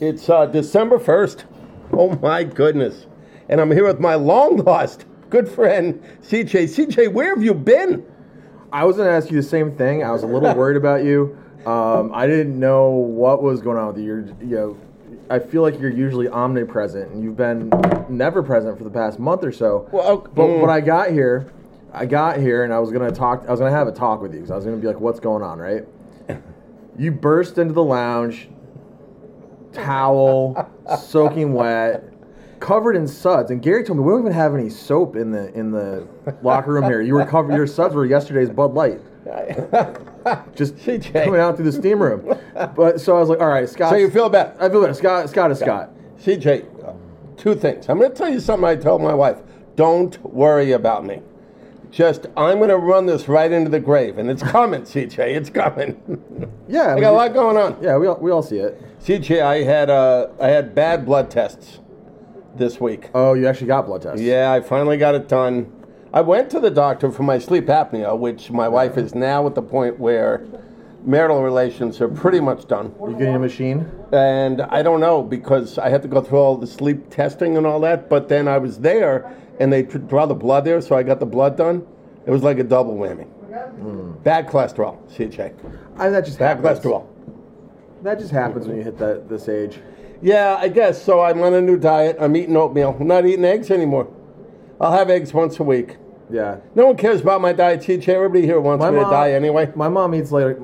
It's December 1st. Oh, my goodness. And I'm here with my long-lost good friend, CJ. CJ, where have you been? I was going to ask you the same thing. I was a little worried about you. I didn't know what was going on with you. I feel like you're usually omnipresent, and you've been never present for the past month or so. Well, but when I got here, and I was going to have a talk with you, because I was going to be like, what's going on, right? You burst into the lounge, towel, soaking wet, covered in suds. And Gary told me we don't even have any soap in the locker room here. Your suds were yesterday's Bud Light. Just CJ. coming out through the steam room. But so I was like, all right, Scott. So you feel better? I feel better. Scott is Scott. CJ, two things. I'm going to tell you something I told my wife. Don't worry about me. I'm going to run this right into the grave. And it's coming, CJ. It's coming. Yeah. I got a lot going on. Yeah, we all see it. CJ, I had bad blood tests this week. Oh, you actually got blood tests? Yeah, I finally got it done. I went to the doctor for my sleep apnea, which my wife is now at the point where marital relations are pretty much done. You getting a machine? And I don't know, because I had to go through all the sleep testing and all that, but then I was there, and they draw the blood there, so I got the blood done. It was like a double whammy. Bad cholesterol, CJ. That just Bad happens. cholesterol. That just happens when you hit this age. Yeah, I guess. So I'm on a new diet. I'm eating oatmeal. I'm not eating eggs anymore. I'll have eggs once a week. Yeah. No one cares about my diet, CJ. Everybody here wants me to die anyway. My mom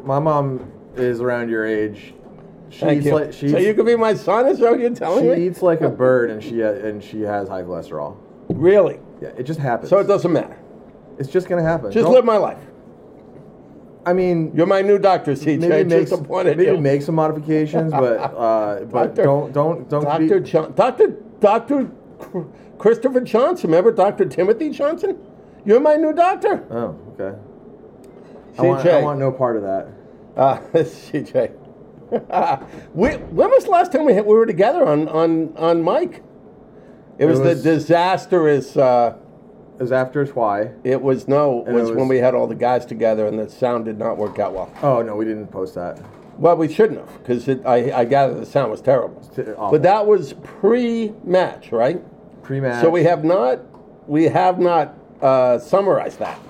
is around your age. So you could be my son, is that what you're telling me? She eats like a bird, and she has high cholesterol. Really? Yeah, it just happens. So it doesn't matter. It's just gonna happen. Just live my life. I mean, you're my new doctor, CJ. Maybe make some modifications, but don't Dr. Christopher Johnson. Remember Dr. Timothy Johnson? You're my new doctor. Oh, okay. CJ. I want no part of that. CJ. When was the last time we were together on mic? It was the disastrous. It was after Why. It was when we had all the guys together and the sound did not work out well. Oh no, we didn't post that. Well, we shouldn't have, because I gather the sound was terrible. But that was pre-match, right? Pre-match. So we have not summarized that.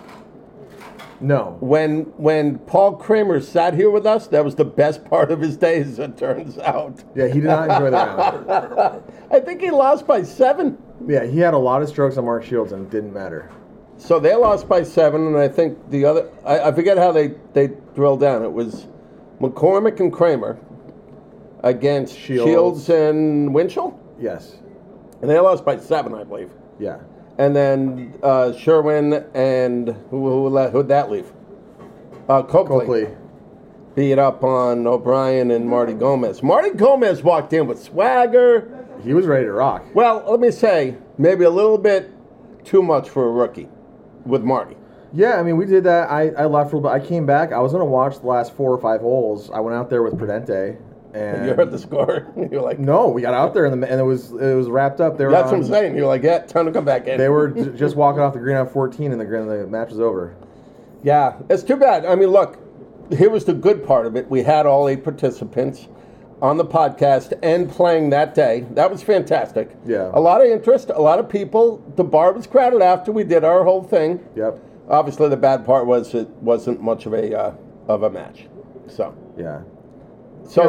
No. When Paul Kramer sat here with us, that was the best part of his day, as it turns out. Yeah, he did not enjoy the round. I think he lost by 7. Yeah, he had a lot of strokes on Mark Shields, and it didn't matter. So they lost by 7, and I think the other, I forget how they drilled down. It was McCormick and Kramer against Shields and Winchell? Yes. And they lost by 7, I believe. Yeah. And then Sherwin and who'd that leave? Coakley beat up on O'Brien and Marty Gomez. Marty Gomez walked in with swagger. He was ready to rock. Well, let me say, maybe a little bit too much for a rookie with Marty. Yeah, I mean, we did that. I left for a little bit. I came back. I was going to watch the last 4 or 5 holes. I went out there with Prudente. And you heard the score. You're like, no, we got out there and it was wrapped up. That's what I'm saying. You're like, yeah, time to come back in. They were just walking off the green on 14, and the match was over. Yeah, it's too bad. I mean, look, here was the good part of it. We had all 8 participants on the podcast and playing that day. That was fantastic. Yeah, a lot of interest, a lot of people. The bar was crowded after we did our whole thing. Yep. Obviously, the bad part was it wasn't much of a match. So yeah. So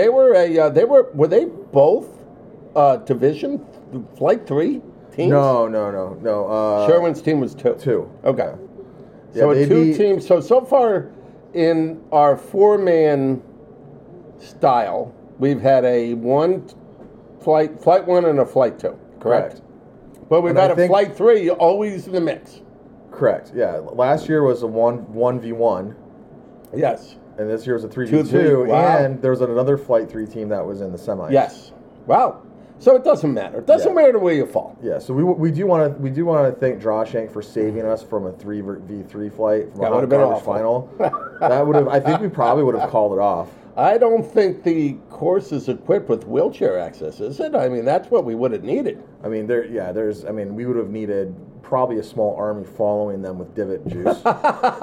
were they both division flight 3 teams? No. Sherwin's team was 2. 2. Okay. Yeah, So 2 teams. So far in our 4-man style, we've had a flight 1 and a flight 2. Correct. But we've had a flight 3 always in the mix. Correct. Yeah. Last year was a 1v1. Yes. And this year was a 3v2, wow. And there was another Flight 3 team that was in the semis. Yes. Wow. So it doesn't matter. It doesn't matter where you fall. Yeah. So we do want to thank Drawshank for saving us from a 3v3 flight from that a would have been conference awful. final. That would have. I think we probably would have called it off. I don't think the course is equipped with wheelchair access, is it? I mean, that's what we would have needed. I mean, we would have needed probably a small army following them with divot juice.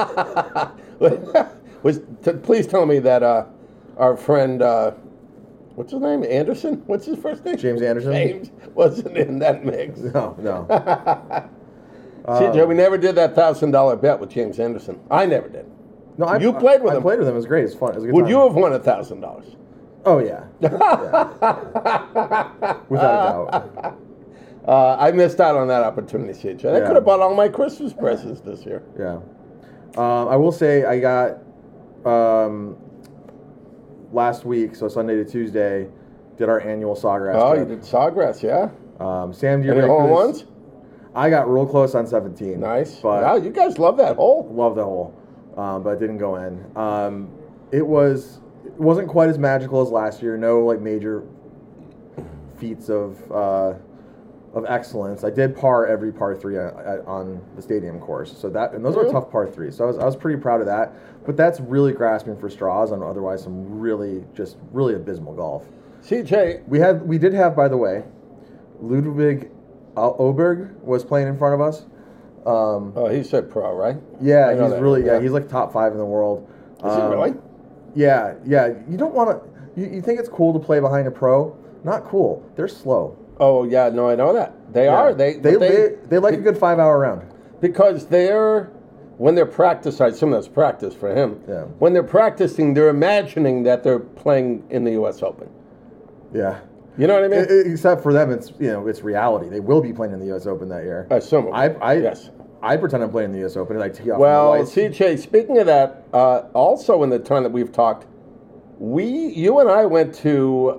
Please tell me that our friend what's his name? Anderson? What's his first name? James Anderson? James wasn't in that mix. No. CJ, we never did that $1,000 bet with James Anderson. I never did. No, You played with him. I played with him. It was great. It was fun. It was a good Would time. you have won $1,000? Oh, yeah. Without a doubt. I missed out on that opportunity, CJ. I Yeah. could have bought all my Christmas presents this year. Yeah. I will say I got last week, so Sunday to Tuesday, did our annual Sawgrass Oh, trip. you did Sawgrass, yeah? Sam, do you Any make hole in this? ones? I got real close on 17. Nice. But Wow, you guys love that hole. love the hole, but it didn't go in. It wasn't quite as magical as last year. No like major feats of excellence. I did par every par 3 on the stadium course, so those are Yeah. tough par 3s. So I was pretty proud of that. But that's really grasping for straws on otherwise some really abysmal golf. CJ, We did have, by the way, Ludwig Oberg was playing in front of us. oh, he said pro, right? Yeah, I know he's that. really Yeah. he's like top 5 in the world. Is he really? Yeah. You don't want to. You think it's cool to play behind a pro? Not cool. They're slow. Oh, yeah, no, I know that. They Yeah. are. They like a good 5-hour round. Because when they're practicing, I assume that's practice for him. Yeah. When they're practicing, they're imagining that they're playing in the U.S. Open. Yeah. You know what I mean? Except for them, it's reality. They will be playing in the U.S. Open that year. I assume. Yes. I pretend I'm playing in the U.S. Open and I tee off. Well, on the lights. CJ, speaking of that, also in the time that we've talked, you and I went to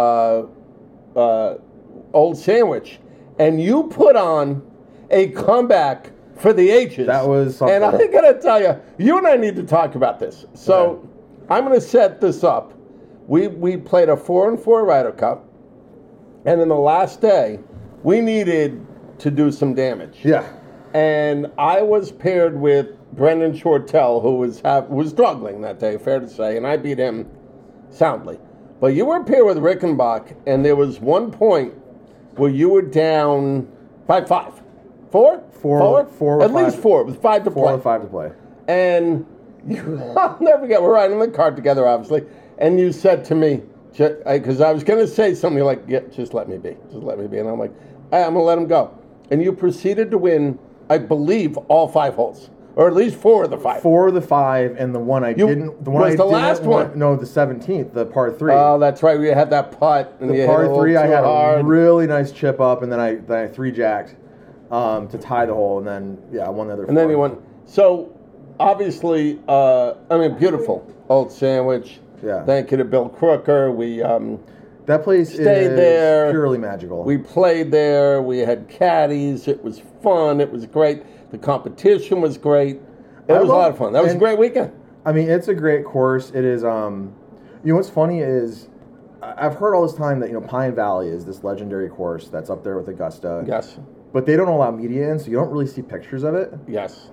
Old Sandwich, and you put on a comeback for the ages. That was something. And I gotta tell you, you and I need to talk about this. So I'm gonna set this up. We played a 4-and-4 Ryder Cup, and then the last day, we needed to do some damage. Yeah. And I was paired with Brendan Shortell, who was struggling that day, fair to say, and I beat him soundly. But you were paired with Rickenbach, and there was one point where you were down by 5. 4? Four At or least five. 4, with 5 to 4 play. or 5 to play. And I'll never forget, we're riding in the car together, obviously, and you said to me, because I was going to say something like, yeah, just let me be. Just let me be. And I'm like, hey, I'm going to let him go. And you proceeded to win, I believe, all 5 holes. Or at least 4 of the 5. 4 of the 5, and the one I didn't. The one was I the didn't last want- one. No, the 17th, the par 3. Oh, that's right. We had that putt. And the you par hit it 3, I had hard. a really nice chip up, and then I 3-jacked to tie the hole, and then I won the other. And then you won. So, obviously, beautiful Old Sandwich. Yeah. Thank you to Bill Crooker. We that place stayed is there. purely magical. We played there. We had caddies. It was fun. It was great. The competition was great. It was a lot of fun. That was a great weekend. I mean, it's a great course. It is. What's funny is I've heard all this time that Pine Valley is this legendary course that's up there with Augusta. Yes. But they don't allow media in, so you don't really see pictures of it. Yes.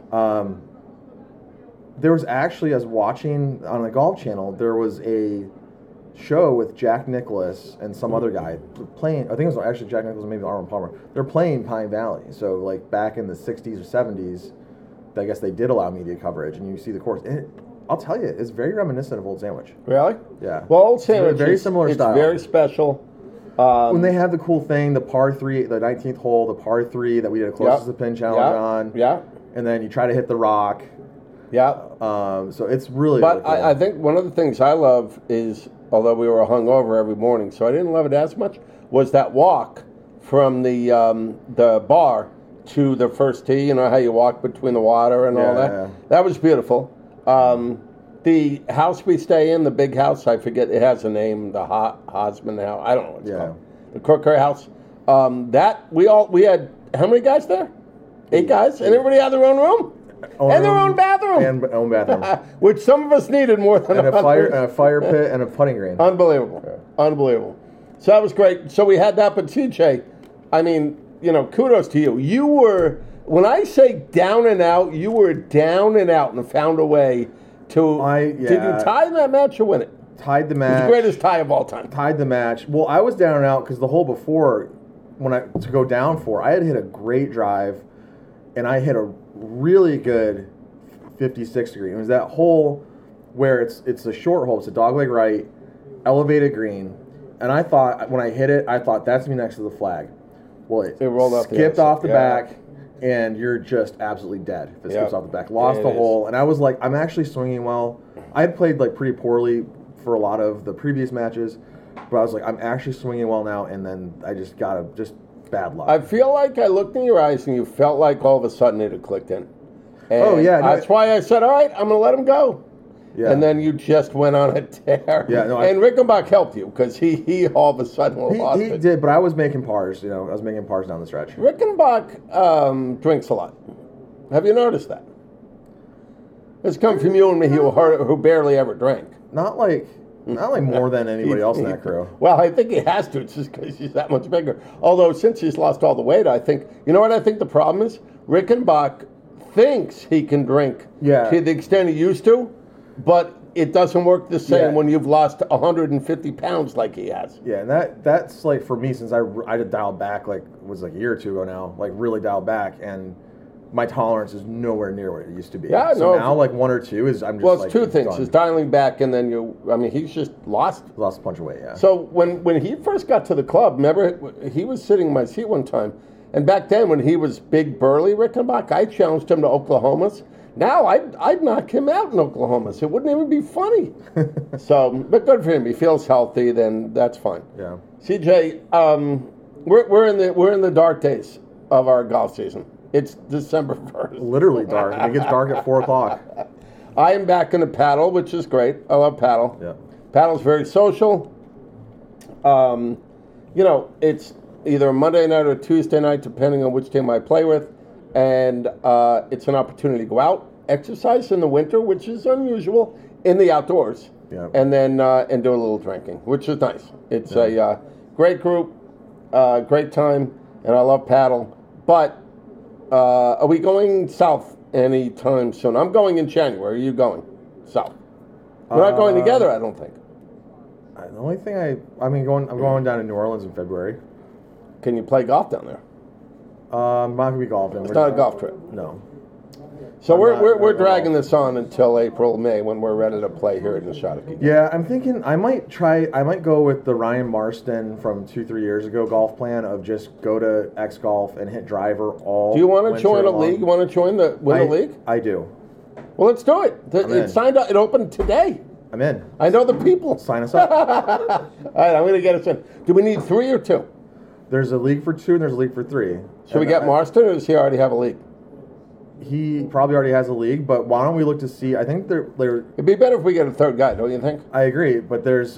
There was actually, I was watching on the Golf Channel, there was a show with Jack Nicklaus and some other guy playing. I think it was actually Jack Nicklaus and maybe Arnold Palmer. They're playing Pine Valley. So, like, back in the 60s or 70s, I guess they did allow media coverage, and you see the course. And I'll tell you, it's very reminiscent of Old Sandwich. Really? Yeah. Well, Old Sandwich very is similar it's style. very special. When they have the cool thing, the par 3, the 19th hole, the par 3 that we did a closest to pin challenge on. Yeah. And then you try to hit the rock. Yeah. So it's really, But really cool. I think one of the things I love is, although we were hungover every morning, so I didn't love it as much, was that walk from the bar to the first tee. You know how you walk between the water and all that? Yeah. That was beautiful. The house we stay in, the big house, I forget, it has a name, the Hosman House. I don't know what it's called. The Crooker House. We had, how many guys there? 8 guys? And everybody had their own room? And their own bathroom. And own bathroom. Which some of us needed more than And others. a fire pit and a putting green. Unbelievable. Yeah. Unbelievable. So that was great. So we had that, but TJ, I mean, kudos to you. You were, when I say down and out, you were down and out and found a way to, did you tie that match or win it? Tied the It was match. the greatest tie of all time. Tied the match. Well, I was down and out because the hole before, to go down for, I had hit a great drive, and I hit a really good 56 degree. It was that hole where it's a short hole. It's a dogleg right, elevated green. And I thought, when I hit it, I thought that's me next to the flag. Well, it rolled off skipped the off the yeah. back, and you're just absolutely dead if it Yep. skips off the back. Lost Yeah, the it hole, and I was like, I'm actually swinging well. I had played like pretty poorly for a lot of the previous matches, but I was like, I'm actually swinging well now, and then I just got just bad luck. I feel like I looked in your eyes and you felt like all of a sudden it had clicked in. And Oh, yeah, no, that's why I said, all right, I'm going to let him go. Yeah. And then you just went on a tear. Yeah, no, and Rickenbach helped you because he all of a sudden lost he it. did, but I was making pars. I was making pars down the stretch. Rickenbach drinks a lot. Have you noticed that? It's come from you and me who barely ever drank. Not like more than anybody else in that crew. Well, I think he has to. It's just because he's that much bigger. Although since he's lost all the weight, I think, you know what I think the problem is? Rickenbach thinks he can drink to the extent he used to, but it doesn't work the same when you've lost 150 pounds like he has. Yeah, and that's like for me, since I did dial back, like it was like a year or two ago now, like really dialed back, and my tolerance is nowhere near what it used to be. Yeah, so no. now like 1 or 2 is I'm just Well, it's like, two things. done. It's dialing back, and then he's just lost. Lost a bunch of weight, yeah. So when he first got to the club, remember, he was sitting in my seat one time, and back then when he was big, burly Rickenbach, I challenged him to Oklahomas. Now I'd knock him out in Oklahomas. It wouldn't even be funny. But good for him. He feels healthy. Then that's fine. Yeah. CJ, we're in the dark days of our golf season. It's December 1st. Literally dark. It gets dark at 4 o'clock. I am back in the paddle, which is great. I love paddle. Yeah. Paddle's very social. It's either a Monday night or Tuesday night, depending on which team I play with. And it's an opportunity to go out, exercise in the winter, which is unusual, in the outdoors. Yeah. And then and do a little drinking, which is nice. It's a great group, great time, and I love paddle. But are we going south anytime soon? I'm going in January. Are you going south? We're not going together, I don't think. The only thing I'm going down to New Orleans in February. Can you play golf down there? I'm not gonna be golfing. It's not a golf trip. No. So we're dragging this on until April, May, when we're ready to play here in the Shawnee. Yeah, I'm thinking I might go with the Ryan Marston from 2-3 years ago golf plan of just go to X Golf and hit driver all. Do you want to winter join a long. league? You want to join the league? I do. Well, let's do it. I'm in. It signed up. It opened today. I'm in. I know the people. Sign us up. All right, I'm going to get us in. Do we need 3 or 2? There's a league for 2 and there's a league for 3. Should we get Marston, or does he already have a league? He probably already has a league, but why don't we look to see? I think they're It'd be better if we get a third guy, don't you think? I agree, but there's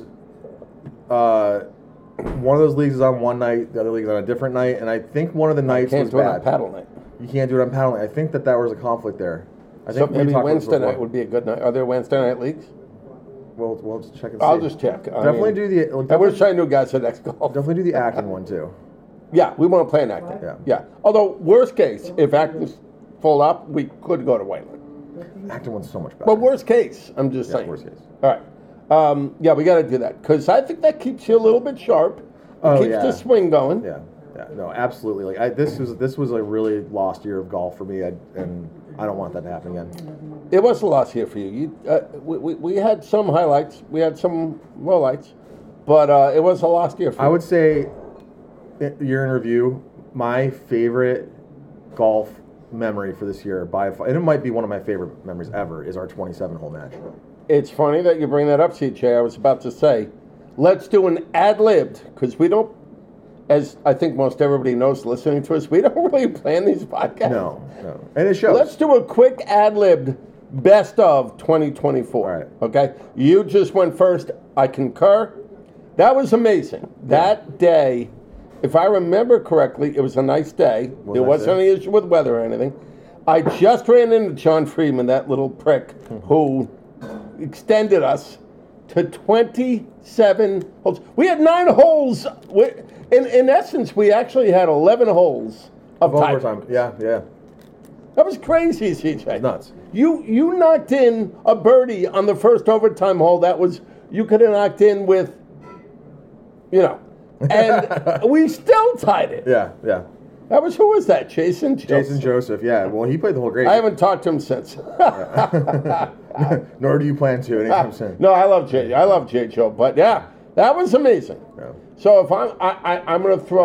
one of those leagues is on one night, the other league is on a different night, and I think one of the nights Can't was do it on bad. paddle night. You can't do it on paddle night. I think that was a conflict there. I So think we maybe talked about this Wednesday night before. would be a good night. Are there Wednesday night leagues? We'll just check and see. I'll just check. Definitely do the. I wish I knew guys at X Golf. Definitely do the Acton one too. Yeah, we want to play in Acton. Yeah. Although, worst case, if Acton's full up, we could go to Wayland. Acton one's so much better. But worst case, I'm just saying. Worst case. All right. Yeah, we got to do that because I think that keeps you a little bit sharp. It keeps the swing going. Yeah. No, absolutely. Like this was a really lost year of golf for me, and I don't want that to happen again. It was a lost year for you. We had some highlights, we had some lowlights, but it was a lost year for you. I would say, year in review, my favorite golf memory for this year by far, and it might be one of my favorite memories ever, is our 27-hole match. It's funny that you bring that up, CJ. I was about to say, let's do an ad-libbed, because we don't, as I think most everybody knows listening to us, we don't really plan these podcasts. No. And it shows. Let's do a quick ad-libbed best of 2024. All right. Okay? You just went first. I concur. That was amazing. That day, if I remember correctly, it was a nice day. There wasn't any issue with weather or anything. I just ran into John Freeman, that little prick, who extended us to 27 holes. We had 9 holes. In essence, we actually had 11 holes of overtime. Yeah. That was crazy, CJ. Nuts. You knocked in a birdie on the first overtime hole. That was, you could have knocked in with, and we still tied it. Yeah. That was, who was that? Jason Joseph. Jason Joseph, yeah. Well, he played the whole grade. I haven't talked to him since. Nor do you plan to anytime soon. No, I love Jay. I love Jay Joe. But yeah, That was amazing. Yeah. So if I'm going to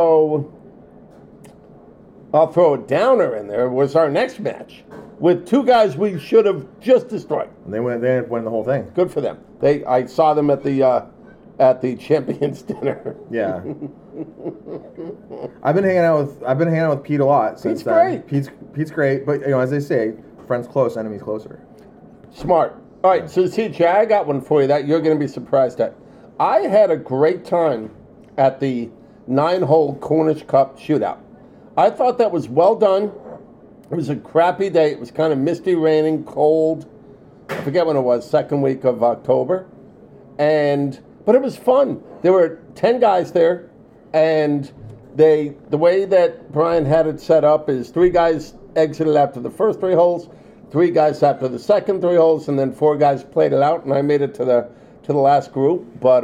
I'll throw a downer in there. Was our next match with two guys we should have just destroyed. And they went the whole thing. Good for them. I saw them at the champions dinner. Yeah. I've been hanging out with Pete a lot since then. Pete's great, but as they say, friends close, enemies closer. Smart. All right, so CJ, I got one for you that you're going to be surprised at. I had a great time at the 9-hole Cornish Cup shootout. I thought that was well done. It was a crappy day. It was kind of misty, raining, cold. I forget when it was, second week of October. But it was fun. There were 10 guys there, and the way that Brian had it set up is 3 guys exited after the first 3 holes, 3 guys after the second 3 holes, and then 4 guys played it out, and I made it to the last group. But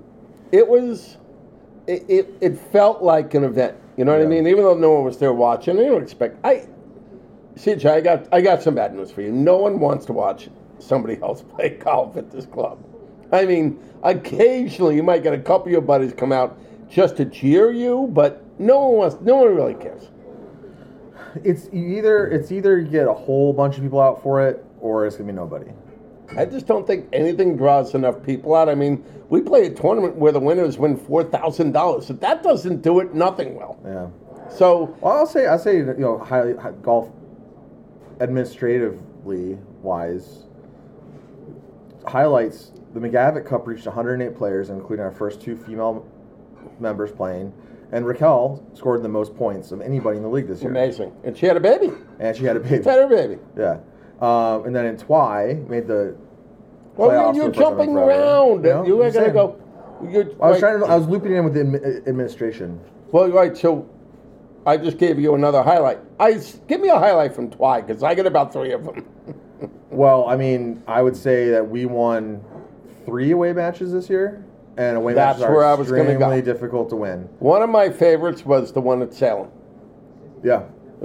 it felt like an event. You know what I mean? Even though no one was there watching, I don't expect. CJ, I got some bad news for you. No one wants to watch somebody else play golf at this club. I mean, occasionally you might get a couple of your buddies come out just to cheer you, but no one really cares. It's either you get a whole bunch of people out for it, or it's gonna be nobody. I just don't think anything draws enough people out. I mean, we play a tournament where the winners win $4,000. If that doesn't do it, nothing will. Yeah. So I'll say highly golf administratively wise highlights. The McGavick Cup reached 108 players, including our first 2 female members playing, and Raquel scored the most points of anybody in the league this year. Amazing, and she had a baby. She had her baby. Yeah. And then in Twy made the. Well, you're jumping around. You are gonna go. I was looping in with the administration. Well, right. So, I just gave you another highlight. Give me a highlight from Twy because I get about 3 of them. Well, I mean, I would say that we won 3 away matches this year, and away matches are extremely difficult to win. One of my favorites was the one at Salem. Yeah.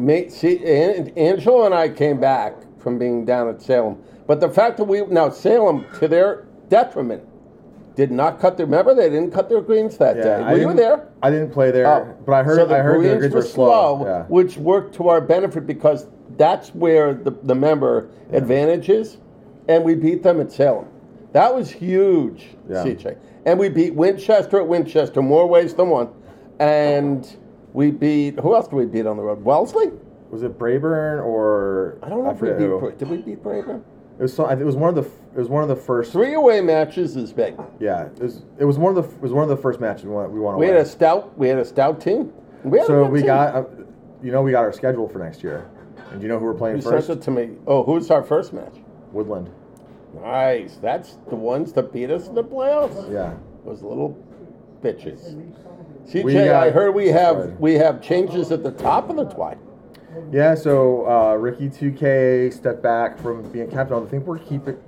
Angela and I came back from being down at Salem. But the fact that Salem, to their detriment, did not cut their. Remember, they didn't cut their greens that day. Were you there? I didn't play there, but I heard their greens were slow, which worked to our benefit because that's where the member advantage is, and we beat them at Salem. That was huge, CJ. And we beat Winchester at Winchester more ways than one, and we beat. Who else did we beat on the road? Wellesley. Was it Braeburn or I don't know if we beat. Did we beat Braeburn? It was one of the first 3 away matches is big. Yeah, it was one of the first matches we won away. We had a stout team. We got our schedule for next year. And do you know who we're playing first? Sent it to me. Oh, who's our first match? Woodland. Nice. That's the ones that beat us in the playoffs. Yeah. Those little bitches. CJ, I heard we have changes at the top of the Twy. Yeah, so Ricky 2K stepped back from being captain. I think we're keeping.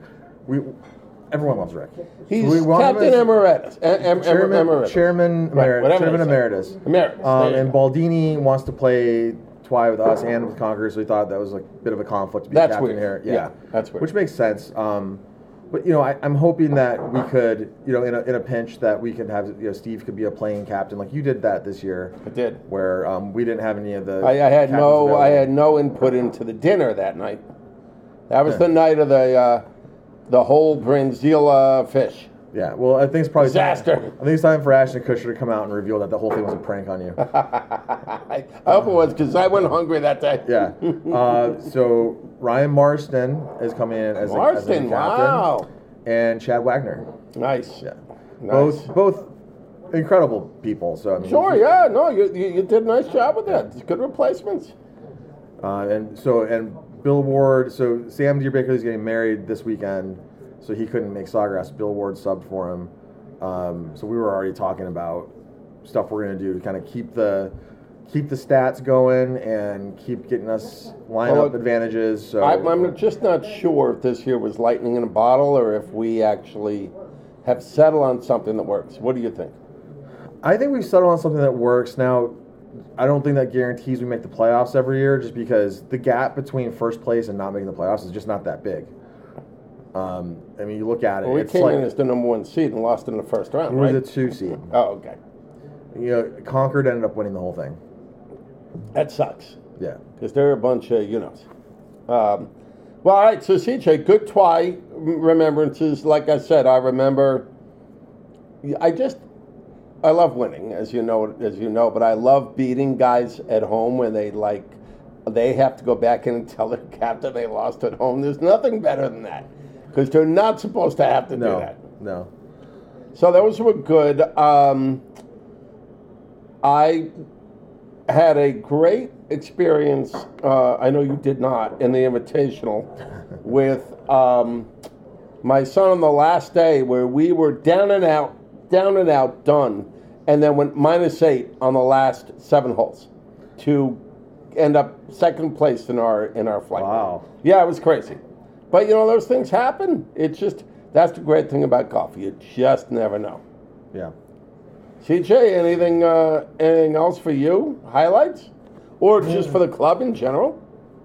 Everyone loves Rick. He's Captain Emeritus. Chairman Emeritus. And Baldini wants to play Twy with us and with Conqueror, so we thought that was like a bit of a conflict to be captain weird. Here. Yeah, that's weird. Which makes sense. But I'm hoping that we could, in a pinch, that we could have, Steve could be a playing captain, like you did that this year. I did. Where we didn't have any of the. I had no input into the dinner that night. That was the night of the whole Branzilla fish. Yeah, well, I think it's probably disaster. I think it's time for Ashton Kutcher to come out and reveal that the whole thing was a prank on you. I hope it was because I went hungry that day. Yeah. So Ryan Marston is coming in as the captain. Wow. And Chad Wagner. Nice. Yeah. Nice. Both incredible people. So I mean, you did a nice job with that. It's good replacements. And Bill Ward. So Sam Deerbaker is getting married this weekend. So he couldn't make Sawgrass. Bill Ward subbed for him. So we were already talking about stuff we're going to do to kind of keep the stats going and keep getting us lineup advantages. So I'm just not sure if this year was lightning in a bottle or if we actually have settled on something that works. What do you think? I think we've settled on something that works. Now, I don't think that guarantees we make the playoffs every year just because the gap between first place and not making the playoffs is just not that big. I mean, you look at it. Well, we it's came like, in as the number 1 seed and lost in the first round, we right? were the 2 seed. Oh, okay. You know, Concord ended up winning the whole thing. That sucks. Yeah. Because they're a bunch of, well, all right, so CJ, good Twy remembrances. Like I said, I remember, I love winning, as you know, but I love beating guys at home when they have to go back in and tell their captain they lost at home. There's nothing better than that, because they're not supposed to have to do that. No. So those were good. I had a great experience, I know you did not, in the Invitational with my son on the last day, where we were down and out, done, and then went -8 on the last 7 holes to end up second place in our flight. Wow. Yeah, it was crazy. But, those things happen. It's just, that's the great thing about golf. You just never know. Yeah. CJ, anything else for you? Highlights? Or just for the club in general?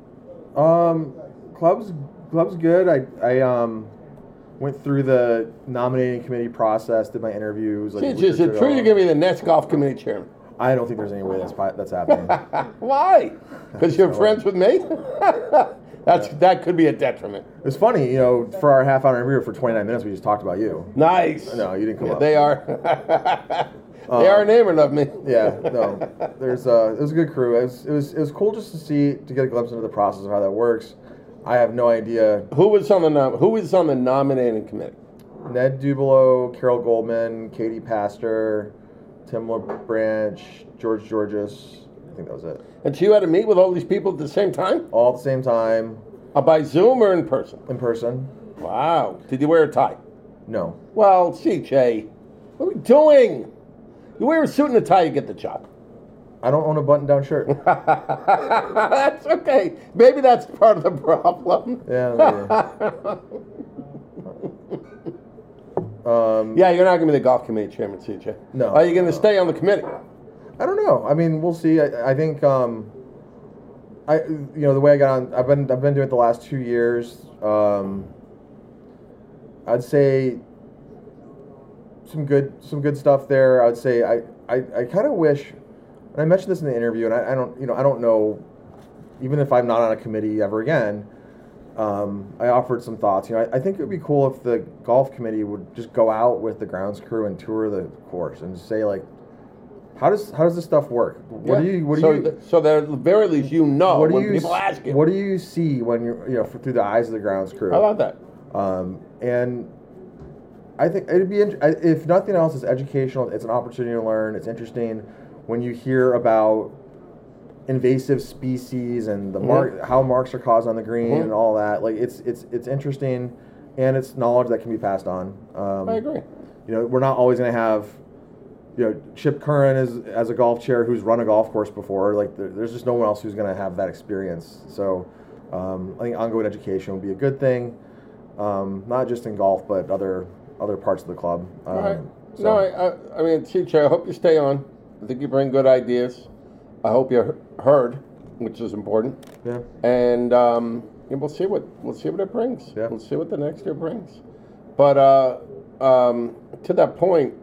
Club's good. I went through the nominating committee process, did my interviews. CJ, is it true you're going to be the next golf committee chairman? I don't think there's any way that's happening. Why? Because you're friends with me? That could be a detriment. It's funny, for our half-hour interview for 29 minutes, we just talked about you. Nice. No, you didn't come up. They are. They are enamored of me. Yeah, no. It was a good crew. It was cool just to get a glimpse into the process of how that works. I have no idea. Who is on the nominating committee? Ned Dubelo, Carol Goldman, Katie Pastor, Tim LaBranch, George Georges. I think that was it. And so you had to meet with all these people at the same time? All at the same time. By Zoom or in person? In person. Wow. Did you wear a tie? No. Well, CJ, what are we doing? You wear a suit and a tie, you get the job. I don't own a button-down shirt. That's okay. Maybe that's part of the problem. Yeah. Yeah, you're not going to be the golf committee chairman, CJ. No. Are you going to stay on the committee? I don't know. I mean, we'll see. I think the way I got on, I've been doing it the last 2 years. I'd say some good stuff there. I'd say I kind of wish, and I mentioned this in the interview, and I don't know, even if I'm not on a committee ever again. I offered some thoughts. I think it would be cool if the golf committee would just go out with the grounds crew and tour the course and say, like, how does this stuff work? So that at the very least when people ask you. What do you see when you're through the eyes of the grounds crew? I love that. And I think it'd be, if nothing else, it's educational. It's an opportunity to learn. It's interesting when you hear about invasive species and the how marks are caused on the green and all that. Like it's interesting, and it's knowledge that can be passed on. I agree. We're not always going to have, Chip Curran as a golf chair who's run a golf course before. Like there's just no one else who's going to have that experience. So I think ongoing education would be a good thing, not just in golf but other parts of the club. All right. I mean, CJ, I hope you stay on. I think you bring good ideas. I hope you're heard, which is important. Yeah. And we'll see what it brings. Yeah. We'll see what the next year brings. But to that point,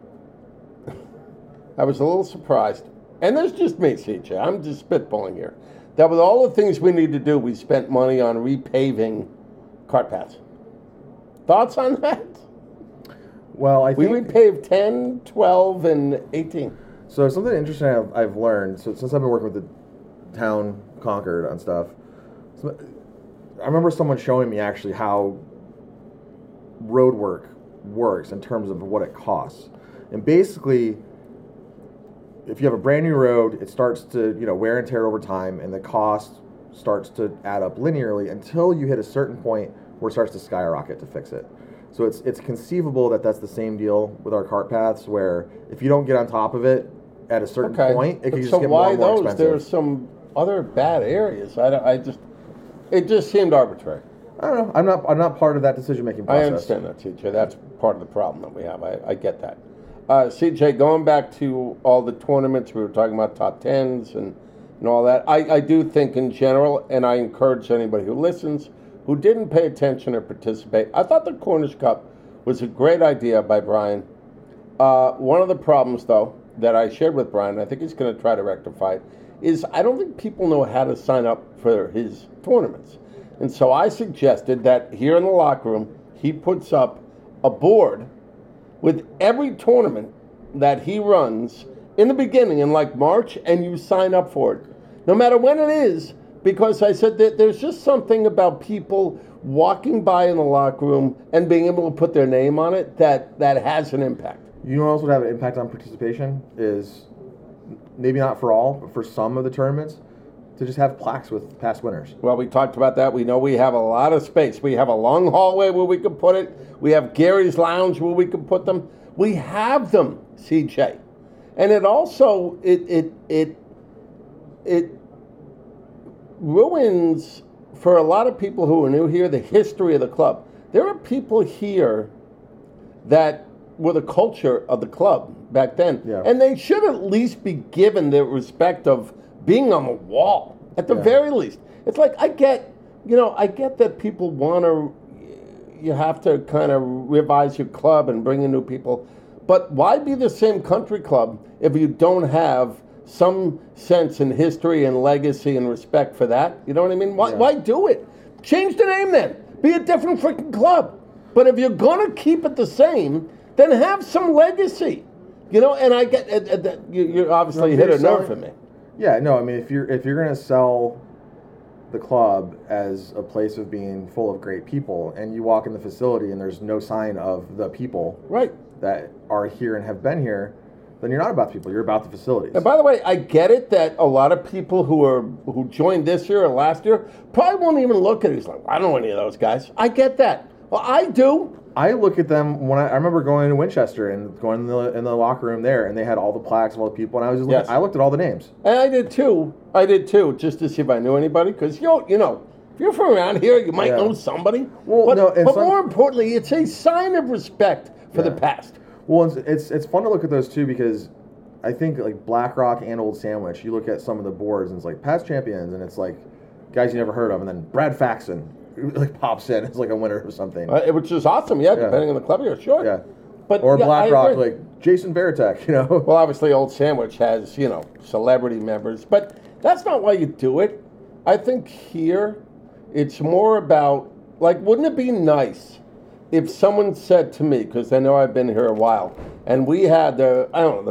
I was a little surprised, and that's just me, CJ. I'm just spitballing here. That with all the things we need to do, we spent money on repaving cart paths. Thoughts on that? Well, I think we repaved 10, 12, and 18. So something interesting I've learned, since I've been working with the town Concord on stuff, I remember someone showing me actually how road work works in terms of what it costs. And basically, if you have a brand new road, it starts to wear and tear over time, and the cost starts to add up linearly until you hit a certain point where it starts to skyrocket to fix it. So it's conceivable that that's the same deal with our cart paths, where if you don't get on top of it at a certain point, it can just get more and more expensive. There's some other bad areas. It just seemed arbitrary. I don't know. I'm not part of that decision-making process. I understand that, CJ. That's part of the problem that we have. I get that. CJ, going back to all the tournaments, we were talking about top tens and all that. I do think in general, and I encourage anybody who listens who didn't pay attention or participate. I thought the Cornish Cup was a great idea by Brian. One of the problems, though, that I shared with Brian, I think he's going to try to rectify it, is I don't think people know how to sign up for his tournaments. And so I suggested that here in the locker room, he puts up a board with every tournament that he runs in the beginning, in like March, and you sign up for it. No matter when it is, because I said that there's just something about people walking by in the locker room and being able to put their name on it that has an impact. You know what else would have an impact on participation is, maybe not for all, but for some of the tournaments, to just have plaques with past winners. Well, we talked about that. We know we have a lot of space. We have a long hallway where we can put it. We have Gary's Lounge where we can put them. We have them, CJ. And it also, it ruins, for a lot of people who are new here, the history of the club. There are people here that were the culture of the club back then. Yeah. And they should at least be given the respect of being on the wall, at the very least. It's like, I get that people want to, you have to kind of revise your club and bring in new people. But why be the same country club if you don't have some sense in history and legacy and respect for that? You know what I mean? Why do it? Change the name then. Be a different freaking club. But if you're going to keep it the same, then have some legacy. You know, and I get, you obviously hit a nerve for me. Yeah, no, I mean, if you're going to sell the club as a place of being full of great people, and you walk in the facility and there's no sign of the people that are here and have been here, then you're not about the people, you're about the facilities. And by the way, I get it that a lot of people who joined this year or last year probably won't even look at it. He's like, I don't know any of those guys. I get that. Well, I do. I look at them when I remember going to Winchester and going in the locker room there, and they had all the plaques of all the people, and I was just looking, I looked at all the names. And I did too, just to see if I knew anybody, because you know, if you're from around here, you might know somebody. Well, but more importantly, it's a sign of respect for the past. Well, it's fun to look at those too, because I think like BlackRock and Old Sandwich, you look at some of the boards and it's like past champions, and it's like guys you never heard of, and then Brad Faxon like pops in as like a winner or something, which is awesome. Yeah, depending on the club here, sure. Yeah, but or BlackRock, like Jason Veritek, you know. Well, obviously, Old Sandwich has celebrity members, but that's not why you do it. I think here it's more about, like, wouldn't it be nice if someone said to me, because I know I've been here a while, and we had the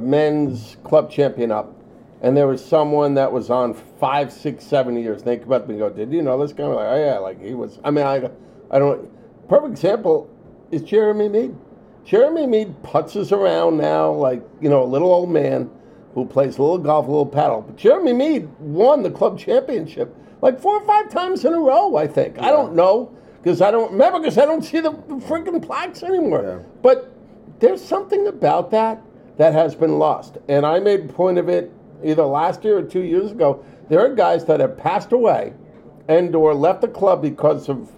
men's club champion up, and there was someone that was on 5, 6, 7 years, and they come up and go, did you know this guy? I'm like, oh yeah, like he was, I mean, I don't, perfect example is Jeremy Mead. Jeremy Mead putzes around now like, a little old man who plays a little golf, a little paddle. But Jeremy Mead won the club championship like 4 or 5 times in a row, I think. Yeah. I don't know, because I don't remember, because I don't see the freaking plaques anymore. Yeah. But there's something about that has been lost. And I made a point of it either last year or 2 years ago. There are guys that have passed away and or left the club because of,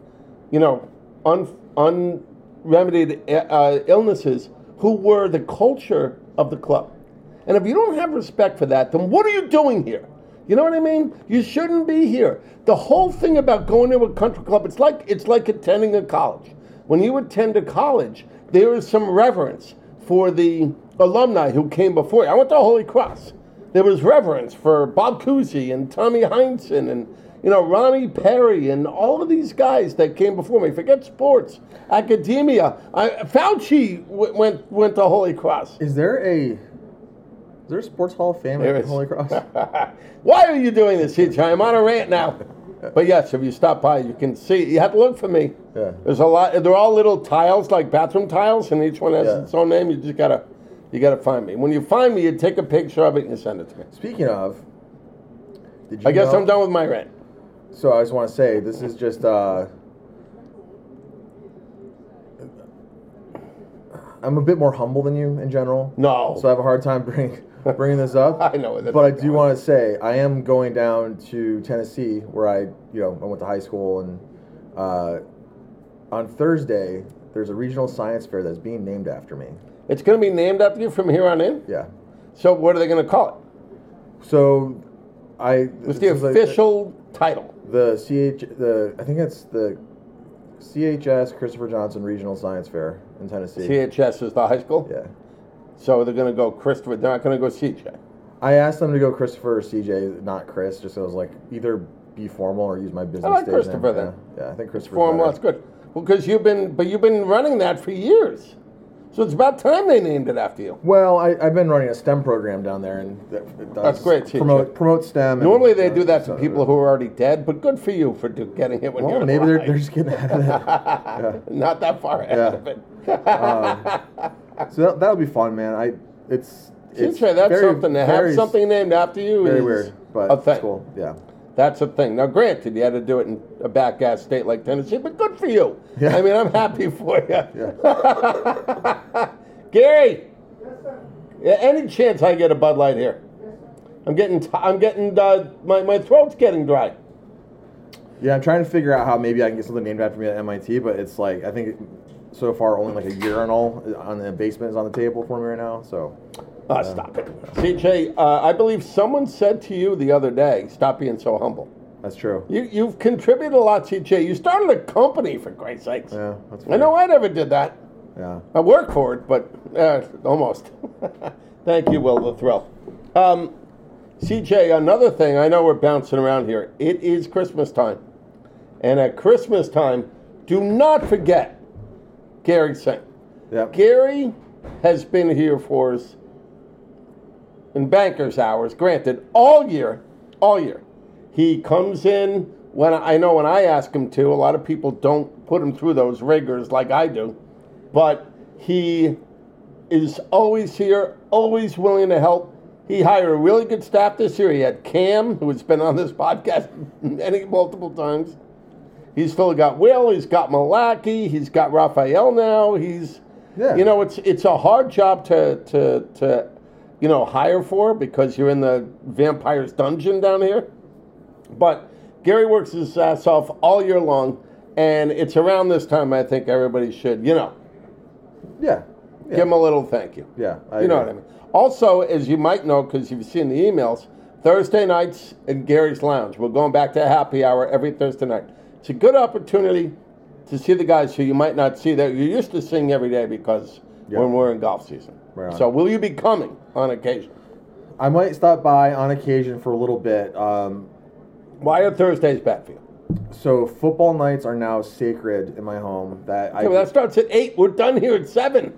unremedied illnesses, who were the culture of the club. And if you don't have respect for that, then what are you doing here? You know what I mean? You shouldn't be here. The whole thing about going to a country club, it's like attending a college. When you attend a college, there is some reverence for the alumni who came before you. I went to Holy Cross. There was reverence for Bob Cousy and Tommy Heinsohn and Ronnie Perry and all of these guys that came before me. Forget sports, academia. Fauci went to Holy Cross. Is there a sports hall of fame at Holy Cross? Why are you doing this, CJ? I'm on a rant now. But yes, if you stop by, you can see. You have to look for me. Yeah. There's a lot. They're all little tiles, like bathroom tiles, and each one has its own name. You just gotta find me. When you find me, you take a picture of it and you send it to me. Speaking of, I guess I'm done with my rant. So I just want to say, this is just, I'm a bit more humble than you in general. No. So I have a hard time bringing this up. I know. But I do want to say, I am going down to Tennessee, where I went to high school, and on Thursday, there's a regional science fair that's being named after me. It's going to be named after you from here on in? Yeah. So what are they going to call it? So what's the official title? I think it's the CHS Christopher Johnson Regional Science Fair in Tennessee. CHS is the high school? Yeah. So they're going to go Christopher. They're not going to go CJ. I asked them to go Christopher or CJ, not Chris, just so I was like, either be formal or use my business I like stage Christopher name. then. Yeah, I think Christopher's Formal, that's better. good. Well, because you've been running that for years. So it's about time they named it after you. Well, I've been running a STEM program down there, and it does That's great, CJ. promote STEM. Normally they do that to people who are already dead, but good for you for getting it when you're maybe alive. they're just getting ahead of it. Yeah. Not that far ahead of it. So that'll be fun, man. It's that's something to have something named after you. Very is weird, but a thing. it's cool. Yeah. That's a thing. Now, granted, you had to do it in a back-ass state like Tennessee, but good for you. Yeah. I mean, I'm happy for you. Yeah. Gary, yeah, any chance I get a Bud Light here? I'm getting my throat's getting dry. Yeah, I'm trying to figure out how maybe I can get something named after me at MIT, but it's like I think so far only like a urinal on the basement is on the table for me right now. So. Stop it. CJ, I believe someone said to you the other day, stop being so humble. That's true. You've contributed a lot, CJ. You started a company, for Christ's sakes. Yeah, that's fair. I know I never did that. Yeah. I worked for it, but almost. Thank you, Will the Thrill. CJ, another thing, I know we're bouncing around here. It is Christmas time. And at Christmas time, do not forget Gary Singh. Yep. Gary has been here for us in banker's hours, granted, all year. He comes in when I ask him to. A lot of people don't put him through those rigors like I do, but he is always here, always willing to help. He hired a really good staff this year. He had Cam, who has been on this podcast multiple times. He's still got Will. He's got Malaki. He's got Raphael now. It's a hard job to hire for because you're in the vampire's dungeon down here. But Gary works his ass off all year long, and it's around this time I think everybody should, Yeah. give him a little thank you. Yeah. You know what I mean? Also, as you might know, because you've seen the emails, Thursday nights in Gary's Lounge. We're going back to happy hour every Thursday night. It's a good opportunity to see the guys who you might not see that you're used to seeing every day because when we're in golf season. Right on. So will you be coming on occasion? I might stop by on occasion for a little bit. Why are Thursdays bad for you? So football nights are now sacred in my home. That starts at 8. We're done here at 7.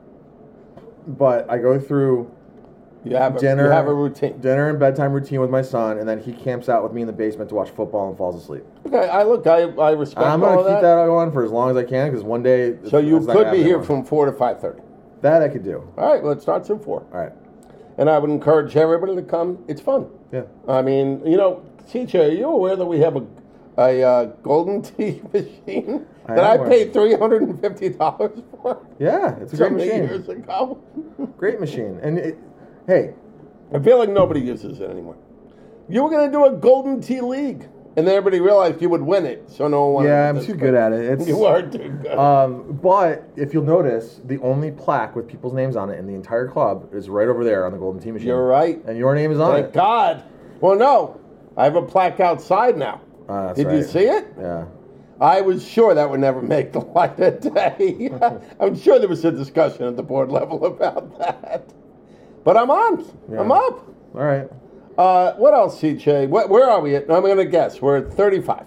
But I go through dinner. You have a routine. Dinner and bedtime routine with my son, and then he camps out with me in the basement to watch football and falls asleep. Okay, I respect all of that. I'm going to keep that going for as long as I can because one day... So you could be here from 4 to 5:30. That I could do. All right, well, it starts at 4. All right. And I would encourage everybody to come. It's fun. Yeah. I mean, CJ, are you aware that we have a golden tea machine that I paid $350 for? Yeah, it's a great machine. Years ago. Great machine. And hey, I feel like nobody uses it anymore. You were going to do a golden tea league, and then everybody realized you would win it, so no one wanted to I'm too good at it. You are too good. But if you'll notice, the only plaque with people's names on it in the entire club is right over there on the golden tea machine. You're right. And your name is on it. Thank God. Well, no. I have a plaque outside now. Did you see it? Yeah. I was sure that would never make the light of day. I'm sure there was a discussion at the board level about that. But I'm on. Yeah. I'm up. All right. What else, CJ? Where are we at? I'm going to guess. We're at 35.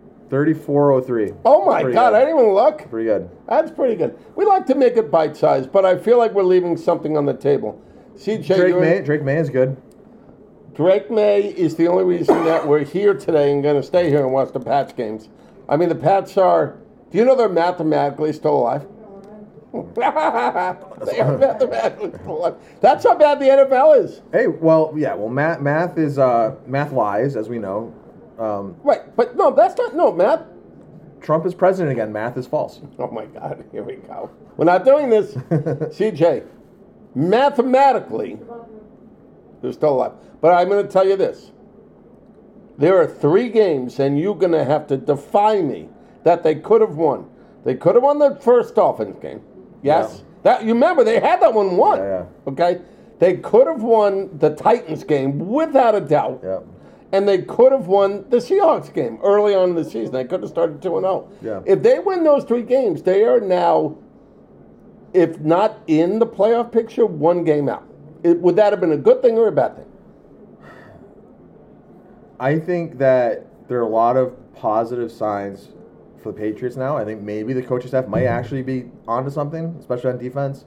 3403. Oh, my God. Good. I didn't even look. Pretty good. That's pretty good. We like to make it bite-sized, but I feel like we're leaving something on the table. CJ, Drake May is good. Drake May is the only reason that we're here today and going to stay here and watch the Pats games. I mean, the Pats are... Do you know they're mathematically still alive? They are mathematically still alive. That's how bad the NFL is. Hey, well, yeah. Well, math is... math lies, as we know. Right, but no, that's not... No, math... Trump is president again. Math is false. Oh, my God. Here we go. We're not doing this. CJ, mathematically, they're still alive. But I'm going to tell you this. There are 3 games, and you're going to have to defy me, that they could have won. They could have won the first Dolphins game. Yes? Yeah. That you remember, they had that one won. Yeah. Okay? They could have won the Titans game without a doubt. Yeah. And they could have won the Seahawks game early on in the season. They could have started 2-0. Yeah. If they win those 3 games, they are now, if not in the playoff picture, 1 game out. Would that have been a good thing or a bad thing? I think that there are a lot of positive signs for the Patriots now. I think maybe the coaching staff might actually be onto something, especially on defense.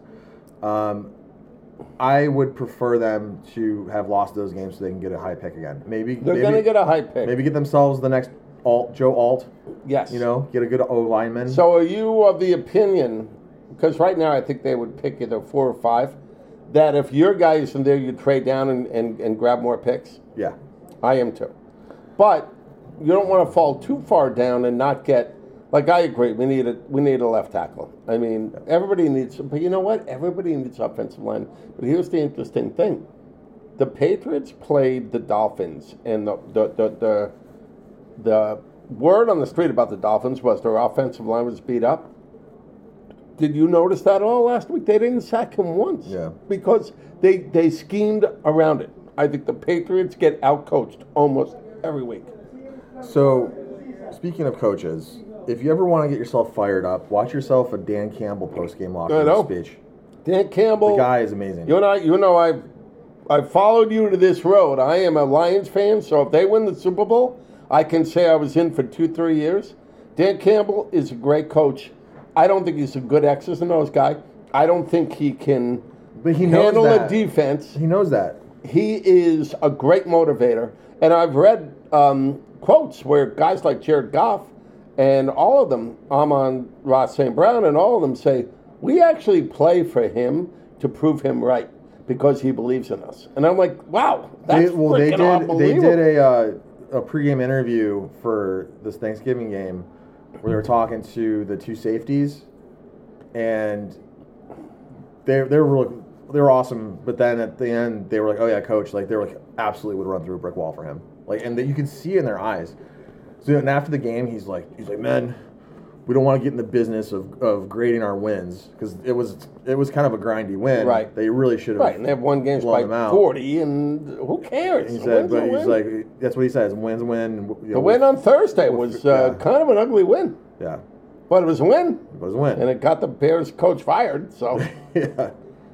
I would prefer them to have lost those games so they can get a high pick again. Maybe They're going to get a high pick. Maybe get themselves the next Joe Alt. Yes. Get a good O lineman. So are you of the opinion, because right now I think they would pick either 4 or 5, that if your guy isn't there, you trade down and grab more picks? Yeah. I am too. But you don't want to fall too far down and not get, like I agree, we need a left tackle. I mean, everybody needs, but you know what? Everybody needs offensive line. But here's the interesting thing. The Patriots played the Dolphins, and the word on the street about the Dolphins was their offensive line was beat up. Did you notice that at all last week? They didn't sack him once. Yeah. Because they schemed around it. I think the Patriots get outcoached almost every week. So, speaking of coaches, if you ever want to get yourself fired up, watch yourself a Dan Campbell post-game locker room speech. Dan Campbell. The guy is amazing. You know, I've followed you to this road. I am a Lions fan, so if they win the Super Bowl, I can say I was in for 2-3 years. Dan Campbell is a great coach. I don't think he's a good X's and O's guy. I don't think he can handle a defense. He knows that. He is a great motivator. And I've read quotes where guys like Jared Goff and all of them, Amon-Ra St. Brown, and all of them say, we actually play for him to prove him right because he believes in us. And I'm like, wow, that's unbelievable. They did a pregame interview for this Thanksgiving game where they were talking to the 2 safeties, and they were awesome. But then at the end, they were like, "Oh yeah, coach!" Like they were like, absolutely would run through a brick wall for him. Like, and you could see in their eyes. So and after the game, he's like, "Man, we don't want to get in the business of grading our wins because it was kind of a grindy win. Right? They really should have. Right, and they have won games by 40, and who cares? He said, but he's like, that's what he says. Wins win. The win on Thursday was kind of an ugly win. Yeah, but it was a win. It was a win, and it got the Bears coach fired. So, yeah.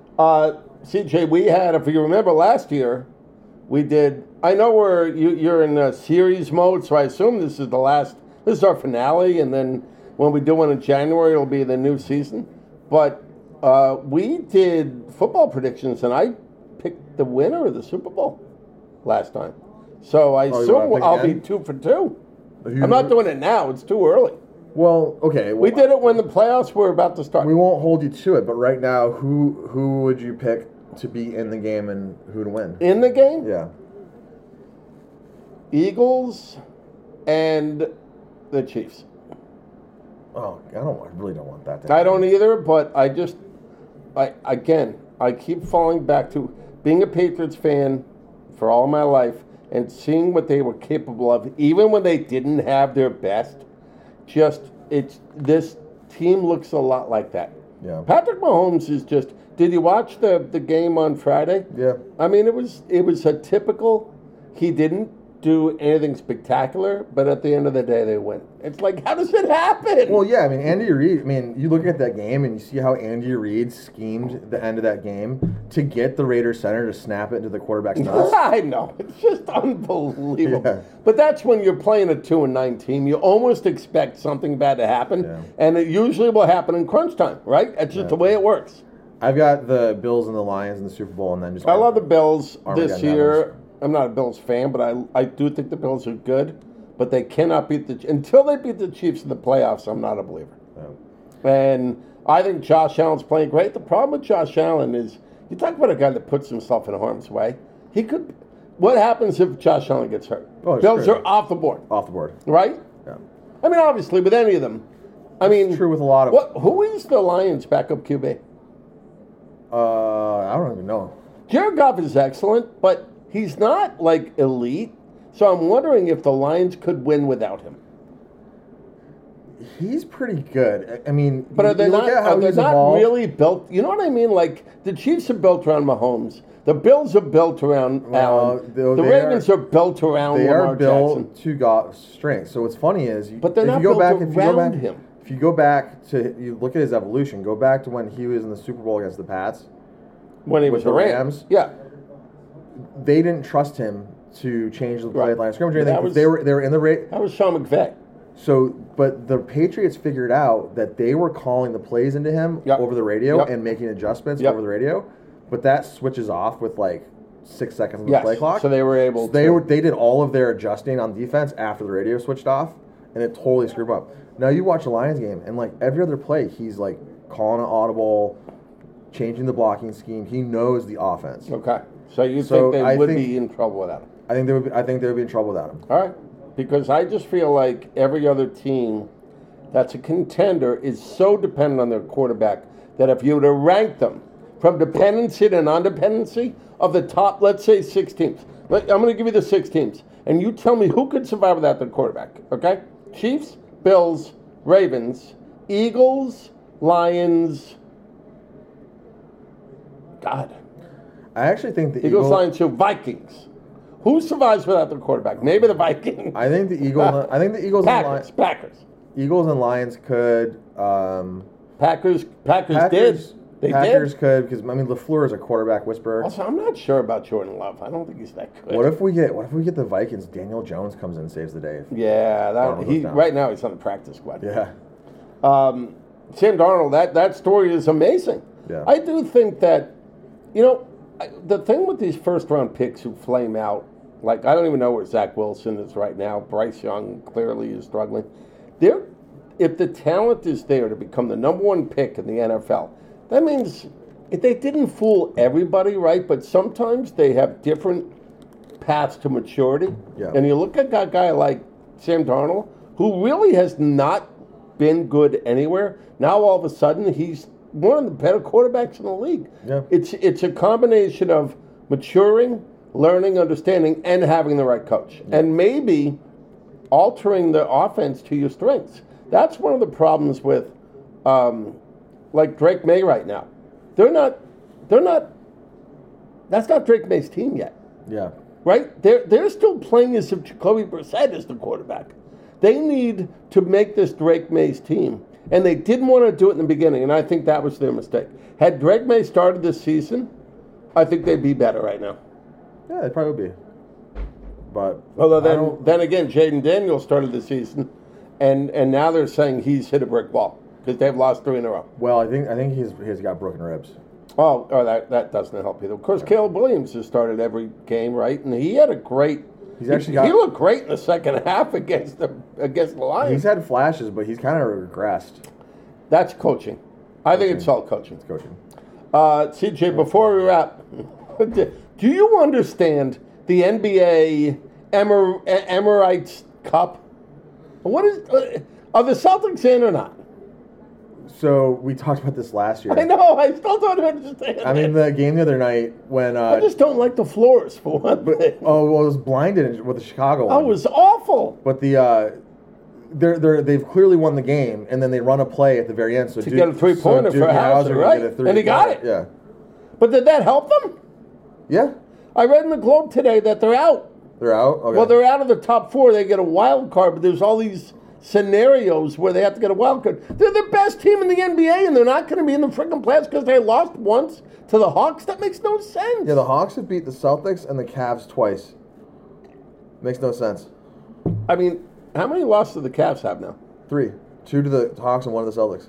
CJ, we had, if you remember last year, we did. I know you're in a series mode, so I assume this is the last. This is our finale, and then when we do one in January, it'll be the new season. But we did football predictions, and I picked the winner of the Super Bowl last time. So I assume I'll be 2 for 2. I'm not doing it now. It's too early. Well, okay. We did it when the playoffs were about to start. We won't hold you to it, but right now, who would you pick to be in the game and who to win? In the game? Yeah. Eagles and the Chiefs. Oh, I really don't want that to happen. I don't either, but I keep falling back to being a Patriots fan for all my life and seeing what they were capable of, even when they didn't have their best. This team looks a lot like that. Yeah. Patrick Mahomes is just. Did you watch the game on Friday? Yeah. I mean, it was a typical. He didn't do anything spectacular, but at the end of the day, they win. It's like, how does it happen? Well, yeah, I mean, Andy Reid, you look at that game and you see how Andy Reid schemed the end of that game to get the Raiders center to snap it into the quarterback's nuts. I know. It's just unbelievable. Yeah. But that's when you're playing a 2-9 team. You almost expect something bad to happen, and it usually will happen in crunch time, right? That's just the way it works. I've got the Bills and the Lions in the Super Bowl, and then just... I love the Bills this year. I'm not a Bills fan, but I do think the Bills are good. But they cannot beat until they beat the Chiefs in the playoffs, I'm not a believer. Yeah. And I think Josh Allen's playing great. The problem with Josh Allen is, you talk about a guy that puts himself in harm's way. What happens if Josh Allen gets hurt? Bills are off the board. Off the board. Right? Yeah. I mean, obviously, with any of them. It's true with a lot of... Who is the Lions' backup QB? I don't even know. Jared Goff is excellent, but he's not, elite. So I'm wondering if the Lions could win without him. He's pretty good. I mean, But are they look not, at how are they he's not evolved. really built? You know what I mean? Like, the Chiefs are built around Mahomes. The Bills are built around Allen. The Ravens are built around They Lamar are built Jackson. to got strength. So what's funny is, But they're if not you go built back, around him. If you go back to you look at his evolution, go back to when he was in the Super Bowl against the Pats. When he with was the a Rams. Yeah. They didn't trust him to change the play Right. line of scrimmage or anything. That was- They were in the rate. That was Sean McVay. So, but the Patriots figured out that they were calling the plays into him Yep. over the radio Yep. and making adjustments Yep. over the radio, but that switches off with like 6 seconds on the Yes. play clock. So they were able So to. they did all of their adjusting on defense after the radio switched off, and it totally screwed them up. Now you watch the Lions game, and like every other play, he's like calling an audible, changing the blocking scheme. He knows the offense. Okay. So you So think they I would think- be in trouble without him? I think they would be in trouble without him. All right. Because I just feel like every other team that's a contender is so dependent on their quarterback that if you were to rank them from dependency to non-dependency of the top, let's say 6 teams. I'm going to give you the 6 teams, and you tell me who could survive without their quarterback, okay? Chiefs, Bills, Ravens, Eagles, Lions. God. I actually think the Eagles, Lions, Vikings. Who survives without their quarterback? Maybe the Vikings. I think the Eagles. I think the Eagles and Lions. Packers. Eagles and Lions could. Packers did. They Packers did. could, because I mean LaFleur is a quarterback whisperer. Also, I'm not sure about Jordan Love. I don't think he's that good. What if we get the Vikings? Daniel Jones comes in and saves the day. Yeah, Darnold goes down. right now he's on the practice squad. Yeah. Sam Darnold, that story is amazing. Yeah. I do think that, the thing with these first round picks who flame out, like I don't even know where Zach Wilson is right now. Bryce Young clearly is struggling. If the talent is there to become the number 1 pick in the NFL, that means they didn't fool everybody, right? But sometimes they have different paths to maturity. Yeah. And you look at that guy like Sam Darnold, who really has not been good anywhere. Now all of a sudden he's one of the better quarterbacks in the league. Yeah. It's a combination of maturing, learning, understanding, and having the right coach. Yeah. And maybe altering the offense to your strengths. That's one of the problems with like Drake May right now. They're not that's not Drake May's team yet. Yeah. Right? They're still playing as if Jacoby Brissett is the quarterback. They need to make this Drake May's team. And they didn't want to do it in the beginning, and I think that was their mistake. Had Drake May started this season, I think they'd be better right now. Yeah, it probably would be. But Although then again, Jaden Daniels started the season, and now they're saying he's hit a brick wall because they've lost 3 in a row. well, I think he's got broken ribs. Oh, that doesn't help either. Of course, Caleb Williams has started every game, right? And he had a great. He's actually he looked great in the second half against the Lions. He's had flashes, but he's kind of regressed. That's coaching. I think it's all coaching. It's coaching. CJ, before we wrap, do you understand the NBA Emirates Cup? What is? Are the Celtics in or not? So we talked about this last year. I know. I still don't understand. I mean, the game the other night when I just don't like the floors for one thing. well, it was blinded with the Chicago one. That was awful. But they've clearly won the game, and then they run a play at the very end. So To get a three-pointer for Hauser, right? And he got it. Yeah. But did that help them? Yeah. I read in the Globe today that they're out. They're out? Okay. Well, they're out of the top 4. They get a wild card, but there's all these scenarios where they have to get a wild card. They're the best team in the NBA, and they're not going to be in the freaking playoffs because they lost once to the Hawks. That makes no sense. Yeah, the Hawks have beat the Celtics and the Cavs twice. Makes no sense. I mean, how many losses do the Cavs have now? 3. 2 to the Hawks and 1 to the Celtics.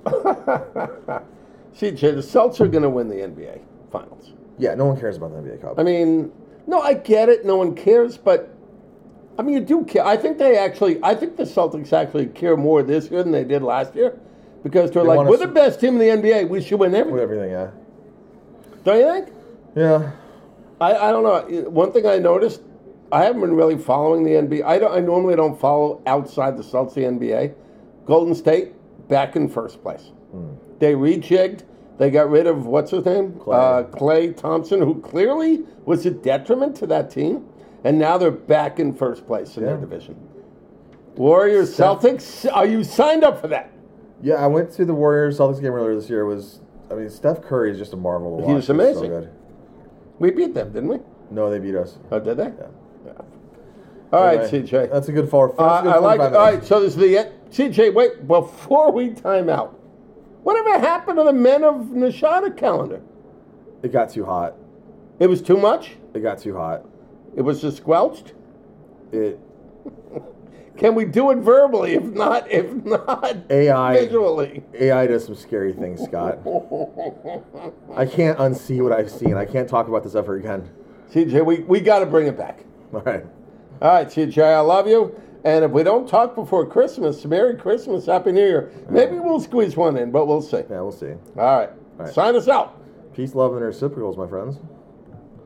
CJ, the Celtics are going to win the NBA Finals. Yeah, no one cares about the NBA Cup. I mean, no, I get it. No one cares, but I mean, you do care. I think the Celtics actually care more this year than they did last year because they're like, we're the best team in the NBA. We should win everything. With everything, yeah. Don't you think? Yeah. I don't know. One thing I noticed, I haven't been really following the NBA. I normally don't follow outside the Celtics, the NBA. Golden State, back in first place. They rejigged. They got rid of, what's his name? Klay Thompson, who clearly was a detriment to that team. And now they're back in first place in their division. Warriors, Celtics. Are you signed up for that? Yeah, I went to the Warriors Celtics game earlier this year. Steph Curry is just a marvel to watch. He was amazing. So good. We beat them, didn't we? No, they beat us. Oh, did they? Yeah. All right, Anyway, CJ. That's a good fall. I like it. All right, so this is the CJ. Wait, before we time out, whatever happened to the Men of Nashada calendar? It got too hot. It was too much. It got too hot. It was just squelched. It. Can we do it verbally? If not AI visually. AI does some scary things, Scott. I can't unsee what I've seen. I can't talk about this ever again. CJ, we got to bring it back. All right. All right, CJ, I love you. And if we don't talk before Christmas, Merry Christmas, Happy New Year. Maybe we'll squeeze one in, but we'll see. Yeah, we'll see. All right. Sign us out. Peace, love, and reciprocals, my friends.